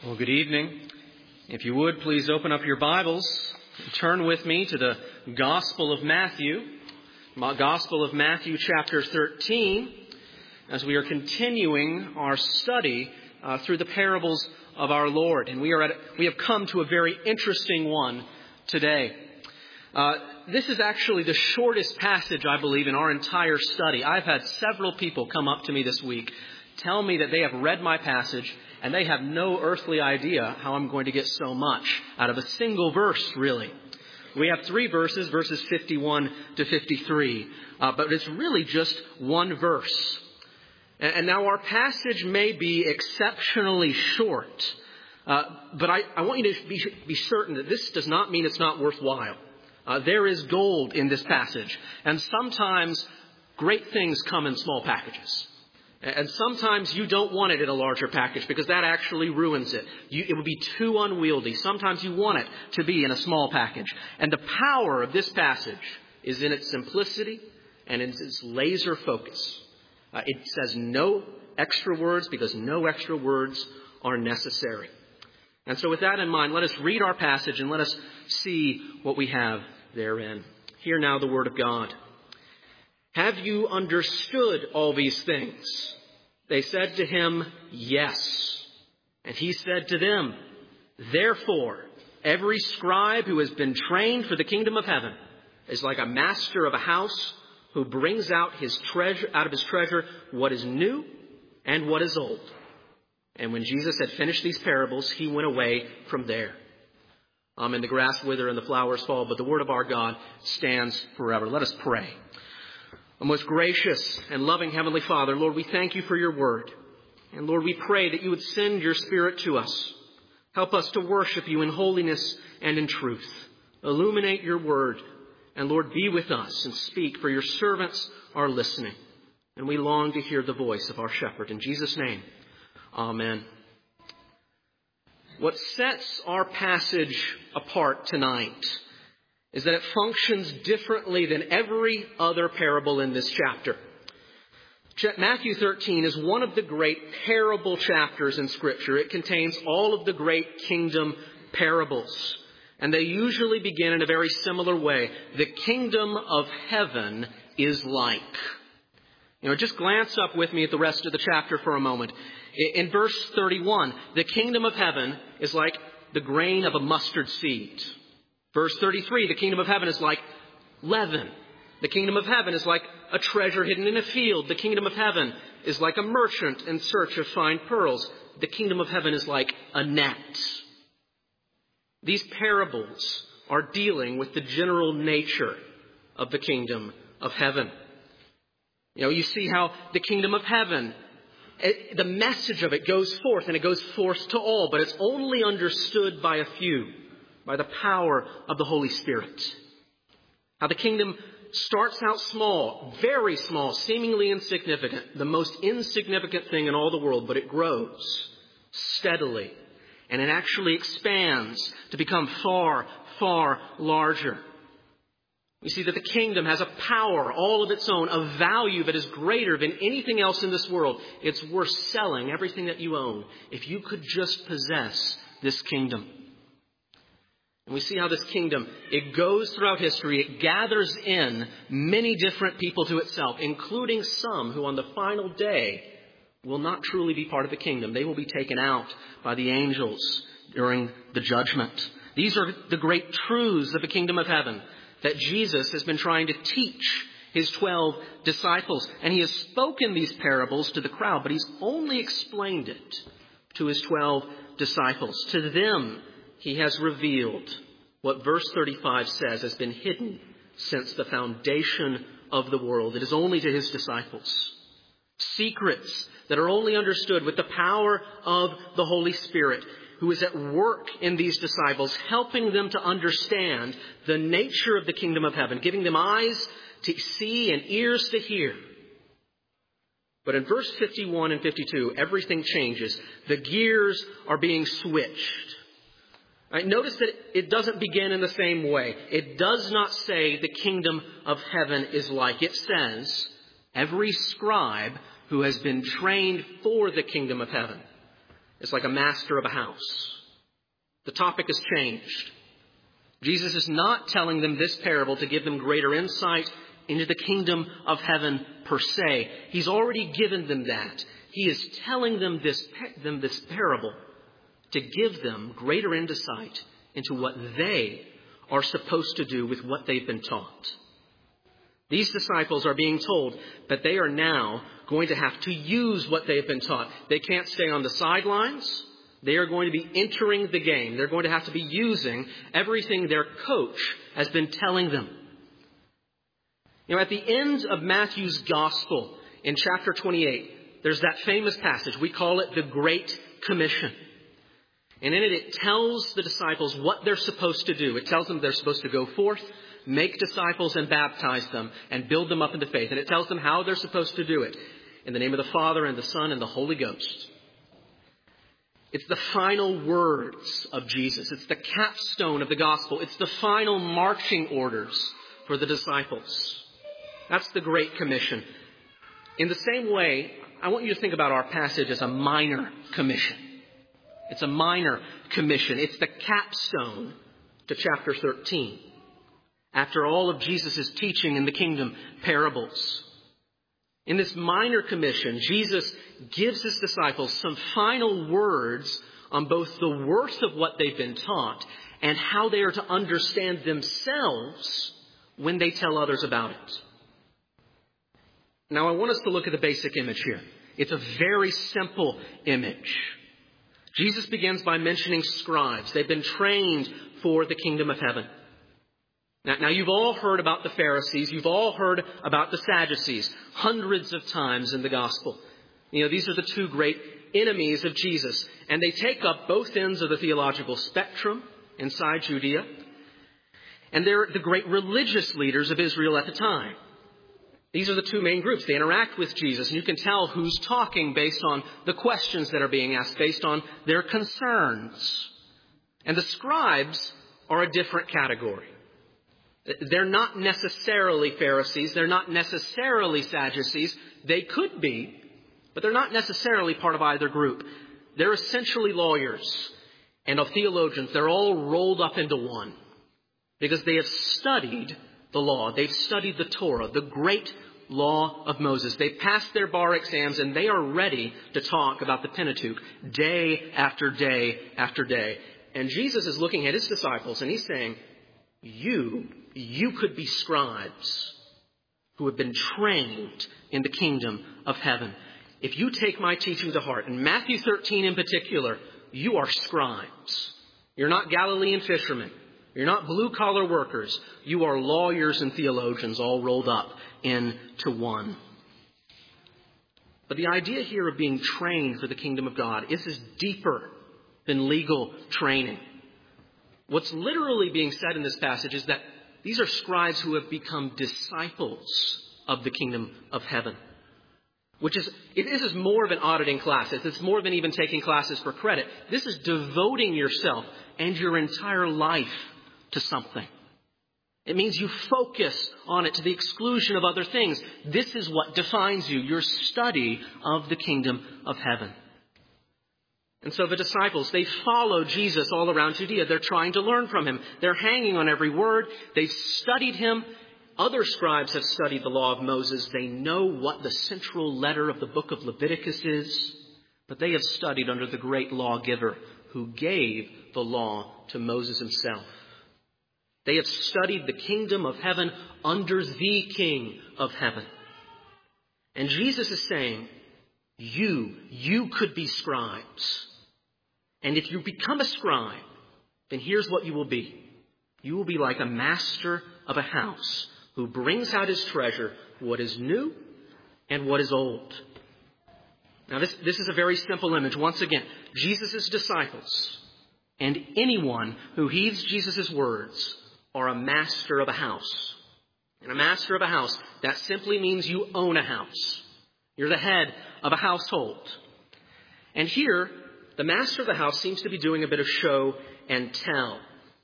Well, good evening. If you would, please open up your Bibles and turn with me to the Gospel of Matthew. Gospel of Matthew chapter 13, as we are continuing our study through the parables of our Lord. And we have come to a very interesting one today. This is actually the shortest passage, I believe, in our entire study. I've had several people come up to me this week, tell me that they have read my passage, and they have no earthly idea how I'm going to get so much out of a single verse, really. We have 3 verses, verses 51 to 53, but it's really just one verse. And now our passage may be exceptionally short, but I want you to be certain that this does not mean it's not worthwhile. There is gold in this passage, and sometimes great things come in small packages. And sometimes you don't want it in a larger package because that actually ruins it. It would be too unwieldy. Sometimes you want it to be in a small package. And the power of this passage is in its simplicity and in its laser focus. It says no extra words because no extra words are necessary. And so with that in mind, let us read our passage and let us see what we have therein. Hear now the word of God. Have you understood all these things? They said to him, yes. And he said to them, therefore, every scribe who has been trained for the kingdom of heaven is like a master of a house who brings out of his treasure what is new and what is old. And when Jesus had finished these parables, he went away from there. And the grass wither and the flowers fall, but the word of our God stands forever. Let us pray. Our most gracious and loving Heavenly Father, Lord, we thank you for your word. And Lord, we pray that you would send your Spirit to us. Help us to worship you in holiness and in truth. Illuminate your word. And Lord, be with us and speak, for your servants are listening. And we long to hear the voice of our shepherd. In Jesus' name, amen. What sets our passage apart tonight is that it functions differently than every other parable in this chapter. Matthew 13 is one of the great parable chapters in Scripture. It contains all of the great kingdom parables. And they usually begin in a very similar way. The kingdom of heaven is like. Just glance up with me at the rest of the chapter for a moment. In verse 31, the kingdom of heaven is like the grain of a mustard seed. Verse 33, the kingdom of heaven is like leaven. The kingdom of heaven is like a treasure hidden in a field. The kingdom of heaven is like a merchant in search of fine pearls. The kingdom of heaven is like a net. These parables are dealing with the general nature of the kingdom of heaven. You see how the kingdom of heaven, the message of it goes forth, and it goes forth to all, but it's only understood by a few, by the power of the Holy Spirit. How the kingdom starts out small, very small, seemingly insignificant, the most insignificant thing in all the world, but it grows steadily, and it actually expands to become far, far larger. We see that the kingdom has a power all of its own, a value that is greater than anything else in this world. It's worth selling everything that you own if you could just possess this kingdom. And we see how this kingdom, it goes throughout history. It gathers in many different people to itself, including some who on the final day will not truly be part of the kingdom. They will be taken out by the angels during the judgment. These are the great truths of the kingdom of heaven that Jesus has been trying to teach his 12 disciples. And he has spoken these parables to the crowd, but he's only explained it to his 12 disciples. To them, he has revealed what verse 35 says has been hidden since the foundation of the world. It is only to his disciples. Secrets that are only understood with the power of the Holy Spirit, who is at work in these disciples, helping them to understand the nature of the kingdom of heaven, giving them eyes to see and ears to hear. But in verse 51 and 52, everything changes. The gears are being switched. Right, notice that it doesn't begin in the same way. It does not say the kingdom of heaven is like. It says every scribe who has been trained for the kingdom of heaven is like a master of a house. The topic has changed. Jesus is not telling them this parable to give them greater insight into the kingdom of heaven per se. He's already given them that. He is telling them this parable to give them greater insight into what they are supposed to do with what they've been taught. These disciples are being told that they are now going to have to use what they have been taught. They can't stay on the sidelines. They are going to be entering the game. They're going to have to be using everything their coach has been telling them. At the end of Matthew's Gospel, in chapter 28, there's that famous passage. We call it the Great Commission. And in it tells the disciples what they're supposed to do. It tells them they're supposed to go forth, make disciples and baptize them and build them up into faith. And it tells them how they're supposed to do it. In the name of the Father and the Son and the Holy Ghost. It's the final words of Jesus. It's the capstone of the gospel. It's the final marching orders for the disciples. That's the Great Commission. In the same way, I want you to think about our passage as a minor commission. It's a minor commission. It's the capstone to chapter 13. After all of Jesus' teaching in the kingdom parables. In this minor commission, Jesus gives his disciples some final words on both the worth of what they've been taught and how they are to understand themselves when they tell others about it. Now, I want us to look at the basic image here. It's a very simple image. Jesus begins by mentioning scribes. They've been trained for the kingdom of heaven. Now, you've all heard about the Pharisees. You've all heard about the Sadducees hundreds of times in the gospel. These are the two great enemies of Jesus. And they take up both ends of the theological spectrum inside Judea. And they're the great religious leaders of Israel at the time. These are the two main groups. They interact with Jesus. And you can tell who's talking based on the questions that are being asked, based on their concerns. And the scribes are a different category. They're not necessarily Pharisees. They're not necessarily Sadducees. They could be, but they're not necessarily part of either group. They're essentially lawyers and theologians. They're all rolled up into one because they have studied the law. They've studied the Torah, the great law of Moses. They've passed their bar exams and they are ready to talk about the Pentateuch day after day after day. And Jesus is looking at his disciples and he's saying, you could be scribes who have been trained in the kingdom of heaven. If you take my teaching to heart, in Matthew 13 in particular, you are scribes. You're not Galilean fishermen. You're not blue-collar workers. You are lawyers and theologians all rolled up into one. But the idea here of being trained for the kingdom of God is deeper than legal training. What's literally being said in this passage is that these are scribes who have become disciples of the kingdom of heaven. This is more of an auditing class. It's more than even taking classes for credit. This is devoting yourself and your entire life to something. It means you focus on it to the exclusion of other things. This is what defines you, your study of the kingdom of heaven. And so the disciples, they follow Jesus all around Judea. They're trying to learn from him. They're hanging on every word. They've studied him. Other scribes have studied the law of Moses. They know what the central letter of the book of Leviticus is. But they have studied under the great lawgiver who gave the law to Moses himself. They have studied the kingdom of heaven under the King of heaven. And Jesus is saying, you could be scribes. And if you become a scribe, then here's what you will be. You will be like a master of a house who brings out his treasure, what is new and what is old. Now, this is a very simple image. Once again, Jesus' disciples and anyone who heeds Jesus' words are a master of a house. And a master of a house, that simply means you own a house. You're the head of a household. And here, the master of the house seems to be doing a bit of show and tell.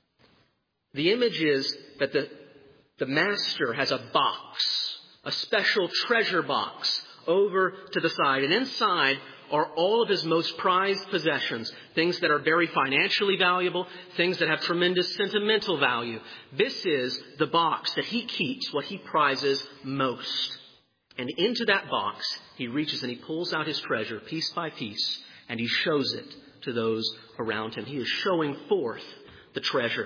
The image is that the master has a box, a special treasure box over to the side. And inside are all of his most prized possessions, things that are very financially valuable, things that have tremendous sentimental value. This is the box that he keeps, what he prizes most. And into that box, he reaches and he pulls out his treasure piece by piece, and he shows it to those around him. He is showing forth the treasure.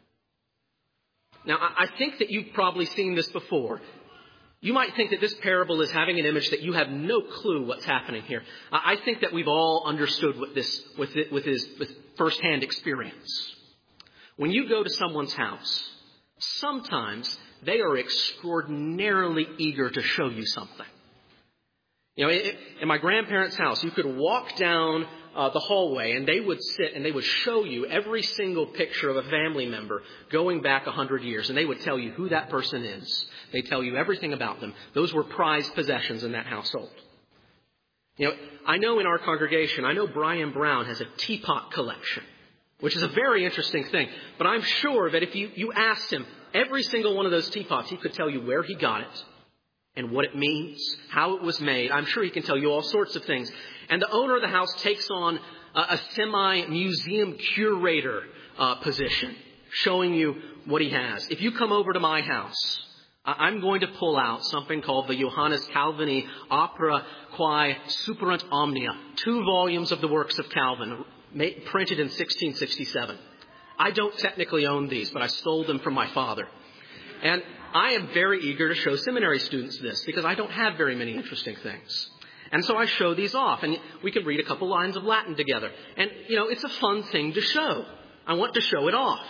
Now, I think that you've probably seen this before. You might think that this parable is having an image that you have no clue what's happening here. I think that we've all understood what this with firsthand experience. When you go to someone's house, sometimes they are extraordinarily eager to show you something. You know, in my grandparents' house, you could walk down the hallway and they would sit and they would show you every single picture of a family member going back 100 years. And they would tell you who that person is. They tell you everything about them. Those were prized possessions in that household. You know, I know in our congregation, I know Brian Brown has a teapot collection, which is a very interesting thing. But I'm sure that if you asked him every single one of those teapots, he could tell you where he got it and what it means, how it was made. I'm sure he can tell you all sorts of things. And the owner of the house takes on a semi-museum curator position, showing you what he has. If you come over to my house, I'm going to pull out something called the Johannes Calvini Opera Quae Superunt Omnia, 2 volumes of the works of Calvin, printed in 1667. I don't technically own these, but I stole them from my father. And I am very eager to show seminary students this because I don't have very many interesting things. And so I show these off, and we can read a couple lines of Latin together. And, you know, it's a fun thing to show. I want to show it off.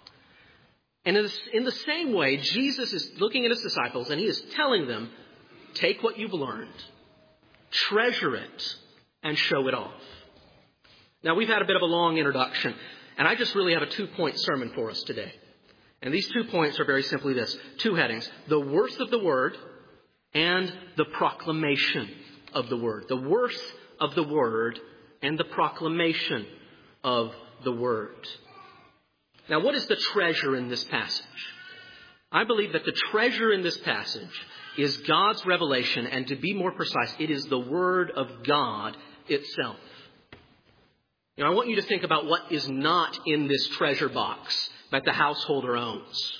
And in the same way, Jesus is looking at his disciples, and he is telling them, take what you've learned, treasure it, and show it off. Now, we've had a bit of a long introduction, and I just really have a 2-point sermon for us today. And these 2 points are very simply this. 2 headings. The worth of the word and the proclamation of the word. The worth of the word and the proclamation of the word. Now, what is the treasure in this passage? I believe that the treasure in this passage is God's revelation, and to be more precise, it is the word of God itself. You know, I want you to think about what is not in this treasure box that the householder owns.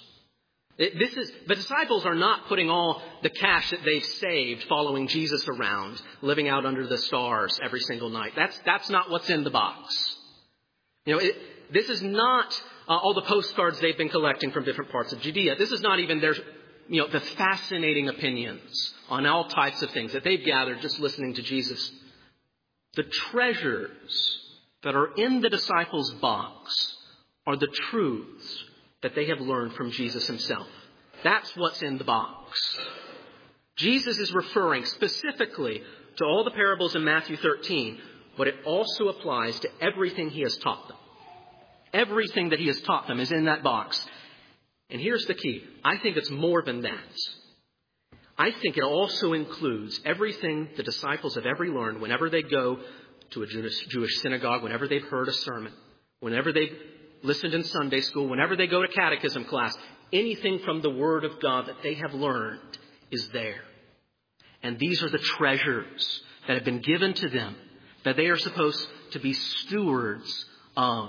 The disciples are not putting all the cash that they've saved following Jesus around, living out under the stars every single night. That's not what's in the box. You know, this is not all the postcards they've been collecting from different parts of Judea. This is not even their, the fascinating opinions on all types of things that they've gathered just listening to Jesus. The treasures that are in the disciples' box are the truths that they have learned from Jesus himself. That's what's in the box. Jesus is referring specifically to all the parables in Matthew 13, but it also applies to everything he has taught them. Everything that he has taught them is in that box. And here's the key. I think it's more than that. I think it also includes everything the disciples have ever learned whenever they go to a Jewish synagogue, whenever they've heard a sermon, whenever they've listened in Sunday school, whenever they go to catechism class. Anything from the Word of God that they have learned is there. And these are the treasures that have been given to them that they are supposed to be stewards of.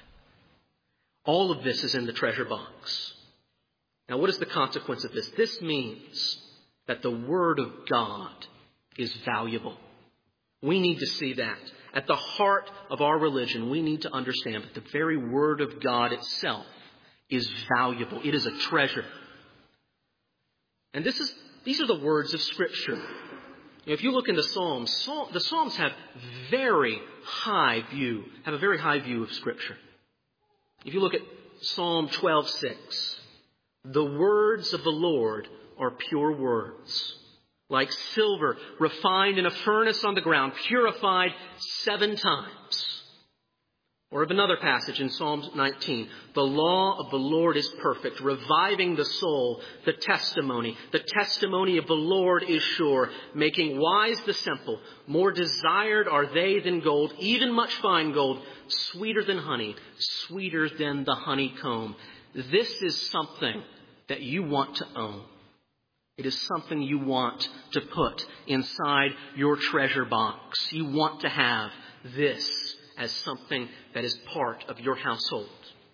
All of this is in the treasure box. Now, what is the consequence of this? This means that the Word of God is valuable. We need to see that. At the heart of our religion, we need to understand that the very Word of God itself is valuable. It is a treasure. And these are the words of Scripture. If you look in the Psalms, the Psalms have a very high view of Scripture. If you look at Psalm 12:6, the words of the Lord are pure words, like silver refined in a furnace on the ground, purified 7 times. Or of another passage in Psalm 19, the law of the Lord is perfect, reviving the soul. The testimony of the Lord is sure, making wise the simple. More desired are they than gold, even much fine gold, sweeter than honey, sweeter than the honeycomb. This is something that you want to own. It is something you want to put inside your treasure box. You want to have this as something that is part of your household.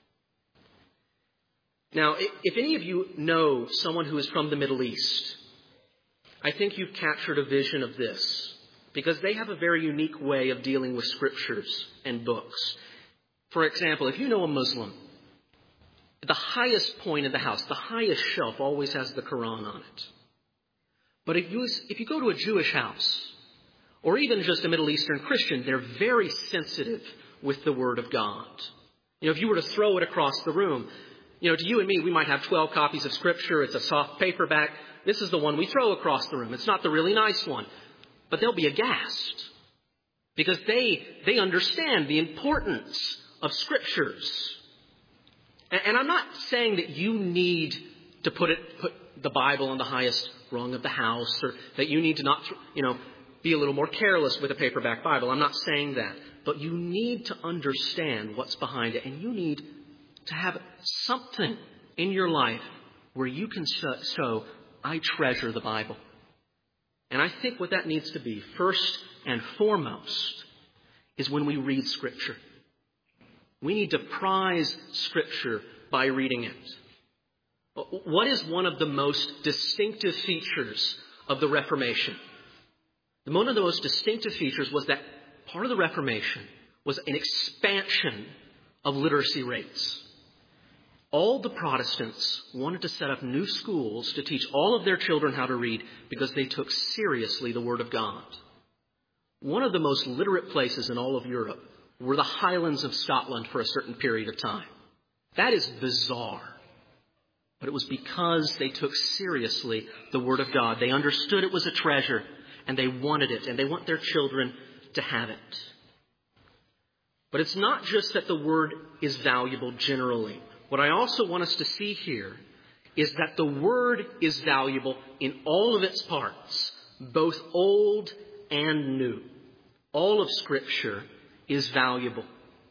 Now, if any of you know someone who is from the Middle East, I think you've captured a vision of this, because they have a very unique way of dealing with scriptures and books. For example, if you know a Muslim, the highest point of the house, the highest shelf, always has the Quran on it. But if you go to a Jewish house, or even just a Middle Eastern Christian, they're very sensitive with the Word of God. If you were to throw it across the room, to you and me, we might have 12 copies of Scripture. It's a soft paperback. This is the one we throw across the room. It's not the really nice one. But they'll be aghast, because they understand the importance of Scriptures. And I'm not saying that you need to put the Bible on the highest rung of the house, or that you need to not, be a little more careless with a paperback Bible. I'm not saying that. But you need to understand what's behind it. And you need to have something in your life where you can show, I treasure the Bible. And I think what that needs to be, first and foremost, is when we read Scripture. We need to prize Scripture by reading it. What is one of the most distinctive features of the Reformation? One of the most distinctive features was that part of the Reformation was an expansion of literacy rates. All the Protestants wanted to set up new schools to teach all of their children how to read, because they took seriously the Word of God. One of the most literate places in all of Europe were the Highlands of Scotland for a certain period of time. That is bizarre. But it was because they took seriously the Word of God. They understood it was a treasure, and they wanted it, and they want their children to have it. But it's not just that the Word is valuable generally. What I also want us to see here is that the Word is valuable in all of its parts, both old and new. All of Scripture is valuable.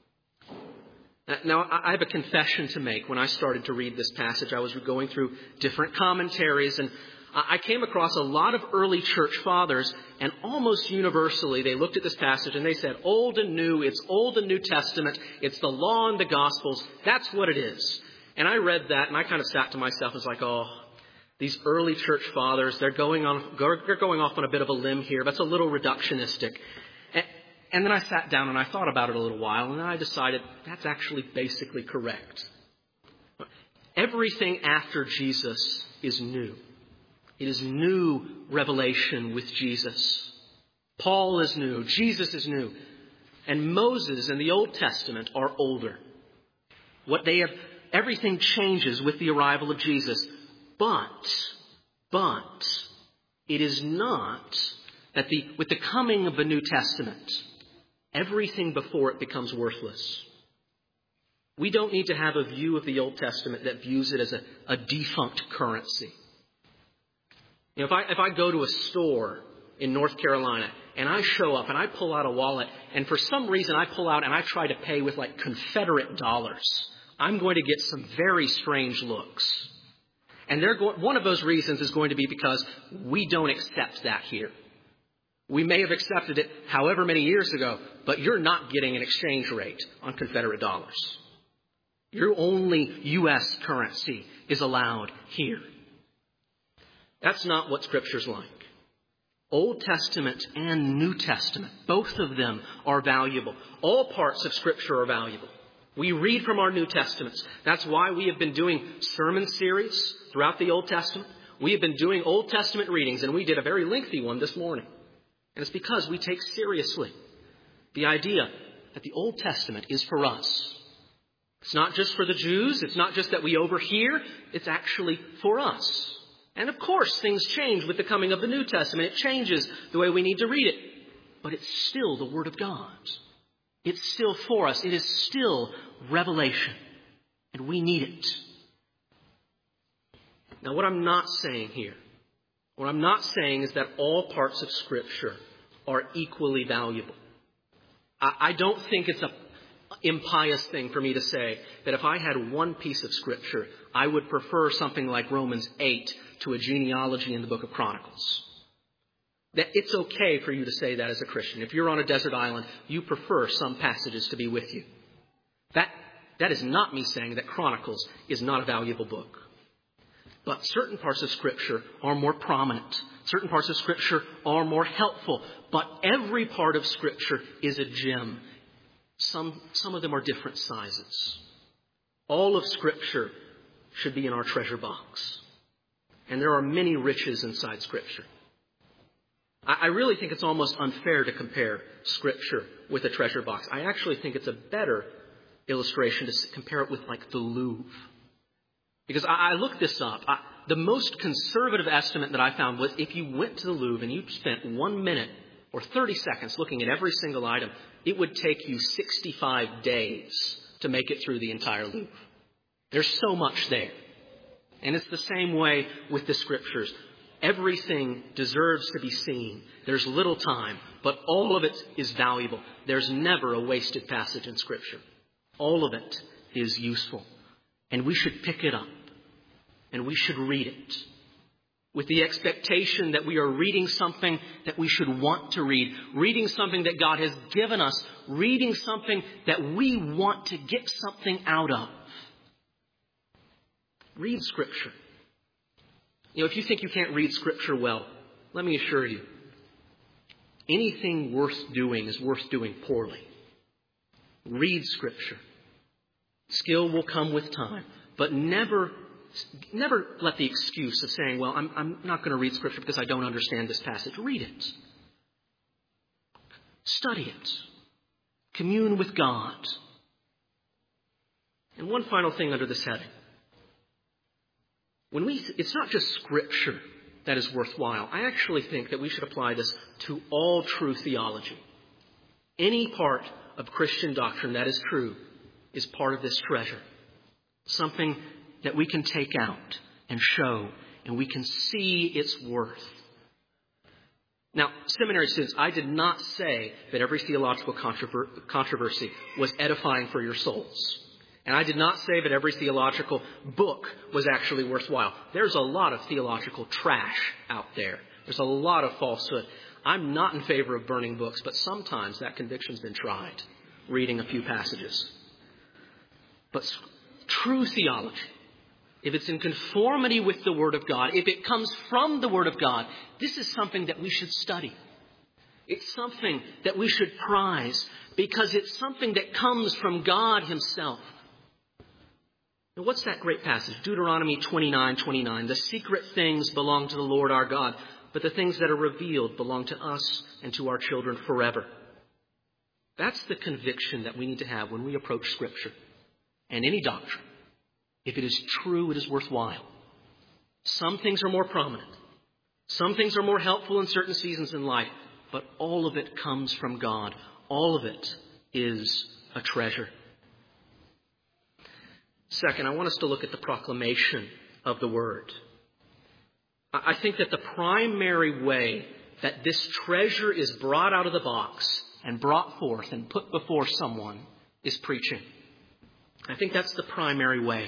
Now, I have a confession to make. When I started to read this passage, I was going through different commentaries, and I came across a lot of early church fathers, and almost universally they looked at this passage and they said, Old and New, it's Old and New Testament, it's the law and the Gospels, that's what it is. And I read that and I kind of sat to myself and was like, these early church fathers, they're going off on a bit of a limb here. That's a little reductionistic. And then I sat down and I thought about it a little while, and then I decided that's actually basically correct. Everything after Jesus is new. It is new revelation with Jesus. Paul is new. Jesus is new. And Moses and the Old Testament are older. Everything changes with the arrival of Jesus. But it is not that with the coming of the New Testament, everything before it becomes worthless. We don't need to have a view of the Old Testament that views it as a defunct currency. If I go to a store in North Carolina and I show up and I pull out a wallet, and for some reason I pull out and I try to pay with like Confederate dollars, I'm going to get some very strange looks. And one of those reasons is going to be because we don't accept that here. We may have accepted it however many years ago, but you're not getting an exchange rate on Confederate dollars. Your only U.S. currency is allowed here. That's not what Scripture's like. Old Testament and New Testament, both of them are valuable. All parts of Scripture are valuable. We read from our New Testaments. That's why we have been doing sermon series throughout the Old Testament. We have been doing Old Testament readings, and we did a very lengthy one this morning. And it's because we take seriously the idea that the Old Testament is for us. It's not just for the Jews. It's not just that we overhear. It's actually for us. And of course, things change with the coming of the New Testament. It changes the way we need to read it. But it's still the Word of God. It's still for us. It is still revelation. And we need it. Now, what I'm not saying here, is that all parts of Scripture are equally valuable. I don't think it's impious thing for me to say that if I had one piece of Scripture, I would prefer something like Romans 8 to a genealogy in the book of Chronicles. That it's okay for you to say that as a Christian. If you're on a desert island, you prefer some passages to be with you. That is not me saying that Chronicles is not a valuable book. But certain parts of Scripture are more prominent. Certain parts of Scripture are more helpful. But every part of Scripture is a gem. Some of them are different sizes. All of Scripture should be in our treasure box. And there are many riches inside Scripture. I really think it's almost unfair to compare Scripture with a treasure box. I actually think it's a better illustration to compare it with like the Louvre. Because I looked this up. The most conservative estimate that I found was if you went to the Louvre and you spent 1 minute or 30 seconds looking at every single item, it would take you 65 days to make it through the entire Louvre. There's so much there. And it's the same way with the Scriptures. Everything deserves to be seen. There's little time, but all of it is valuable. There's never a wasted passage in Scripture. All of it is useful. And we should pick it up. And we should read it. With the expectation that we are reading something that we should want to read. Reading something that God has given us. Reading something that we want to get something out of. Read Scripture. If you think you can't read Scripture well, let me assure you, anything worth doing is worth doing poorly. Read Scripture. Skill will come with time, but never let the excuse of saying, well, I'm not going to read Scripture because I don't understand this passage. Read it. Study it. Commune with God. And one final thing under this heading. It's not just Scripture that is worthwhile. I actually think that we should apply this to all true theology. Any part of Christian doctrine that is true is part of this treasure. Something that we can take out and show, and we can see its worth. Now, seminary students, I did not say that every theological controversy was edifying for your souls. And I did not say that every theological book was actually worthwhile. There's a lot of theological trash out there. There's a lot of falsehood. I'm not in favor of burning books, but sometimes that conviction's been tried, reading a few passages. But true theology, if it's in conformity with the Word of God, if it comes from the Word of God, this is something that we should study. It's something that we should prize because it's something that comes from God Himself. Now, what's that great passage? Deuteronomy 29:29. The secret things belong to the Lord our God, but the things that are revealed belong to us and to our children forever. That's the conviction that we need to have when we approach Scripture and any doctrine. If it is true, it is worthwhile. Some things are more prominent. Some things are more helpful in certain seasons in life, but all of it comes from God. All of it is a treasure. Second, I want us to look at the proclamation of the Word. I think that the primary way that this treasure is brought out of the box and brought forth and put before someone is preaching. I think that's the primary way.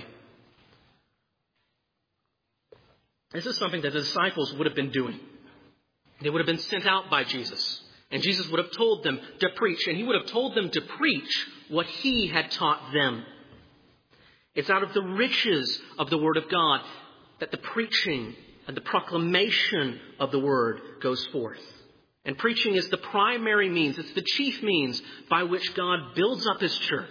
This is something that the disciples would have been doing. They would have been sent out by Jesus. And Jesus would have told them to preach. And He would have told them to preach what He had taught them. It's out of the riches of the Word of God that the preaching and the proclamation of the Word goes forth. And preaching is the primary means. It's the chief means by which God builds up His church.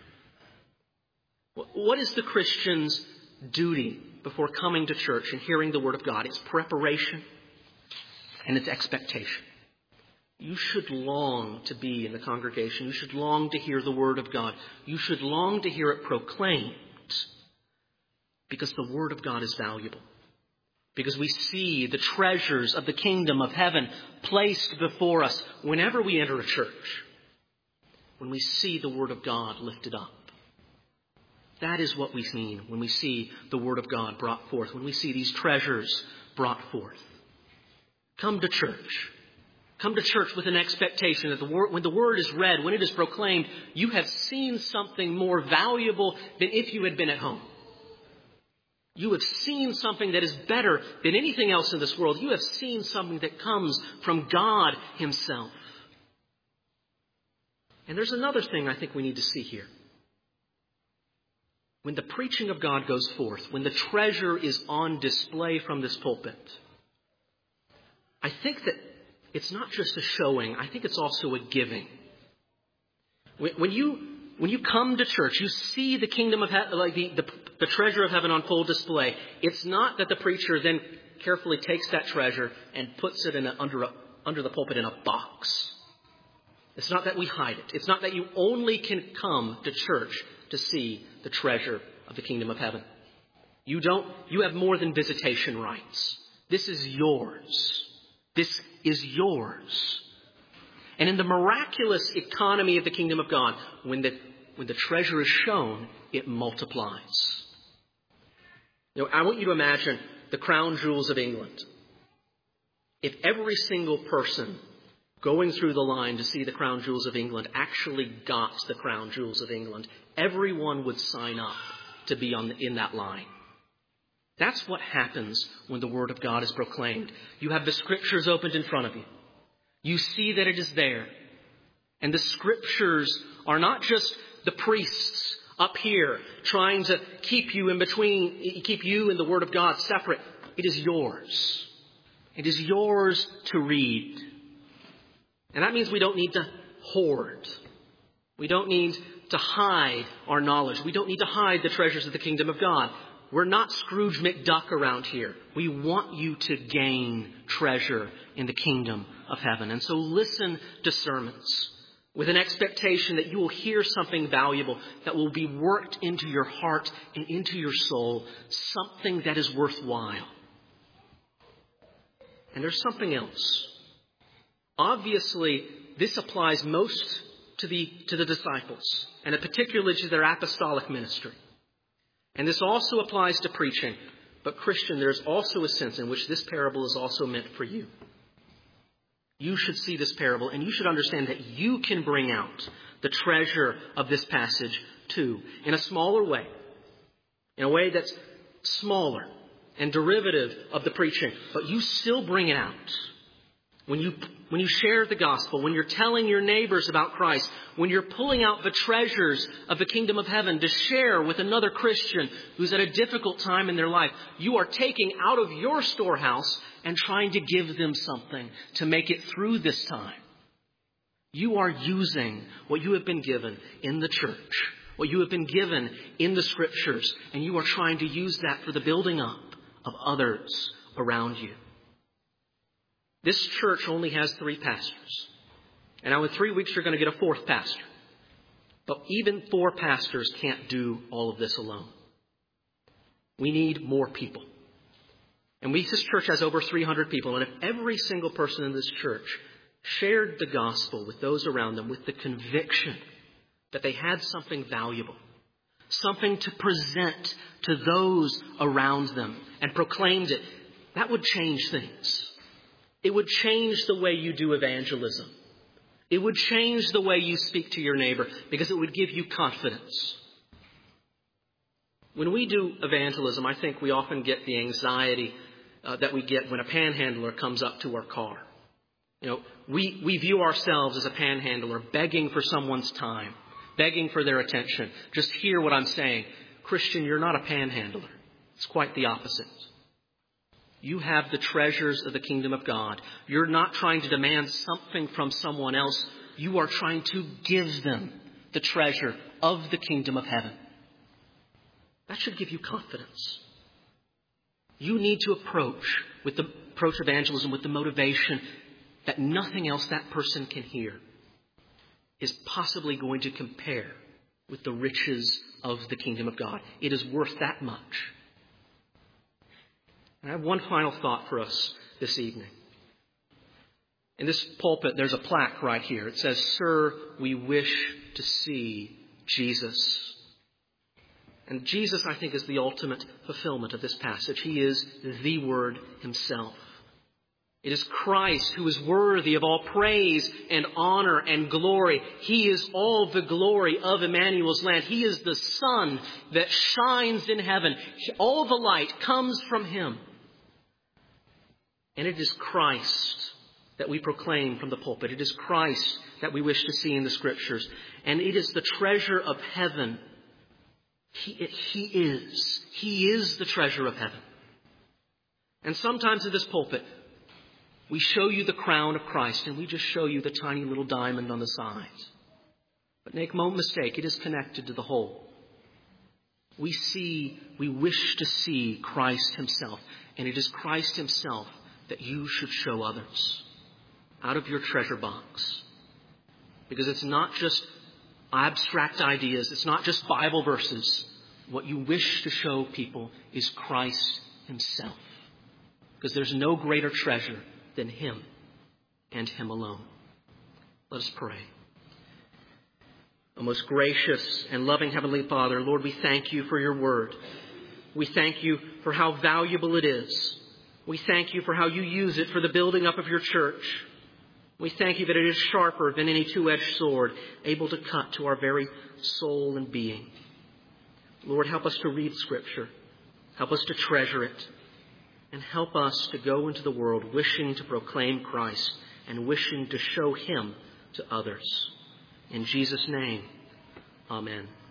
What is the Christian's duty before coming to church and hearing the Word of God? It's preparation and it's expectation. You should long to be in the congregation. You should long to hear the Word of God. You should long to hear it proclaimed. Because the Word of God is valuable. Because we see the treasures of the kingdom of heaven placed before us whenever we enter a church. When we see the Word of God lifted up. That is what we mean when we see the Word of God brought forth. When we see these treasures brought forth. Come to church. Come to church with an expectation that when the word is read, when it is proclaimed, you have seen something more valuable than if you had been at home. You have seen something that is better than anything else in this world. You have seen something that comes from God himself. And there's another thing I think we need to see here. When the preaching of God goes forth, when the treasure is on display from this pulpit, I think that it's not just a showing. I think it's also a giving. When you come to church, you see the kingdom of heaven, like the treasure of heaven on full display. It's not that the preacher then carefully takes that treasure and puts it under the pulpit in a box. It's not that we hide it. It's not that you only can come to church to see the treasure of the kingdom of heaven. You have more than visitation rights. This is yours. This is yours. And in the miraculous economy of the kingdom of God, when the treasure is shown, it multiplies. I want you to imagine the crown jewels of England. If every single person going through the line to see the crown jewels of England actually got the crown jewels of England, everyone would sign up to be in that line. That's what happens when the word of God is proclaimed. You have the scriptures opened in front of you. You see that it is there. And the scriptures are not just the priests up here trying to keep you and the word of God separate. It is yours. It is yours to read. And that means we don't need to hoard. We don't need to hide our knowledge. We don't need to hide the treasures of the kingdom of God. We're not Scrooge McDuck around here. We want you to gain treasure in the kingdom of heaven. And so listen to sermons with an expectation that you will hear something valuable that will be worked into your heart and into your soul, something that is worthwhile. And there's something else. Obviously, this applies most to the disciples, and particularly to their apostolic ministry. And this also applies to preaching. But Christian, there's also a sense in which this parable is also meant for you. You should see this parable and you should understand that you can bring out the treasure of this passage too, in a smaller way, in a way that's smaller and derivative of the preaching, but you still bring it out. When you share the gospel, when you're telling your neighbors about Christ, when you're pulling out the treasures of the kingdom of heaven to share with another Christian who's at a difficult time in their life, you are taking out of your storehouse and trying to give them something to make it through this time. You are using what you have been given in the church, what you have been given in the scriptures, and you are trying to use that for the building up of others around you. This church only has 3 pastors. And now in 3 weeks, you're going to get a 4th pastor. But even 4 pastors can't do all of this alone. We need more people. And this church has over 300 people. And if every single person in this church shared the gospel with those around them with the conviction that they had something valuable, something to present to those around them, and proclaimed it, that would change things. It would change the way you do evangelism. It would change the way you speak to your neighbor because it would give you confidence. When we do evangelism, I think we often get the anxiety that we get when a panhandler comes up to our car. We view ourselves as a panhandler begging for someone's time, begging for their attention. Just hear what I'm saying. Christian, you're not a panhandler. It's quite the opposite. You have the treasures of the kingdom of God. You're not trying to demand something from someone else. You are trying to give them the treasure of the kingdom of heaven. That should give you confidence. You need to approach evangelism with the motivation that nothing else that person can hear is possibly going to compare with the riches of the kingdom of God. It is worth that much. I have one final thought for us this evening. In this pulpit, there's a plaque right here. It says, "Sir, we wish to see Jesus." And Jesus, I think, is the ultimate fulfillment of this passage. He is the Word himself. It is Christ who is worthy of all praise and honor and glory. He is all the glory of Emmanuel's land. He is the sun that shines in heaven. All the light comes from him. And it is Christ that we proclaim from the pulpit. It is Christ that we wish to see in the Scriptures. And it is the treasure of heaven. He is the treasure of heaven. And sometimes in this pulpit, we show you the crown of Christ and we just show you the tiny little diamond on the side. But make no mistake, it is connected to the whole. We wish to see Christ himself. And it is Christ himself that you should show others out of your treasure box. Because it's not just abstract ideas. It's not just Bible verses. What you wish to show people is Christ himself. Because there's no greater treasure than him and him alone. Let us pray. O most gracious and loving Heavenly Father, Lord, we thank you for your word. We thank you for how valuable it is. We thank you for how you use it for the building up of your church. We thank you that it is sharper than any two-edged sword, able to cut to our very soul and being. Lord, help us to read Scripture. Help us to treasure it. And help us to go into the world wishing to proclaim Christ and wishing to show him to others. In Jesus' name, amen.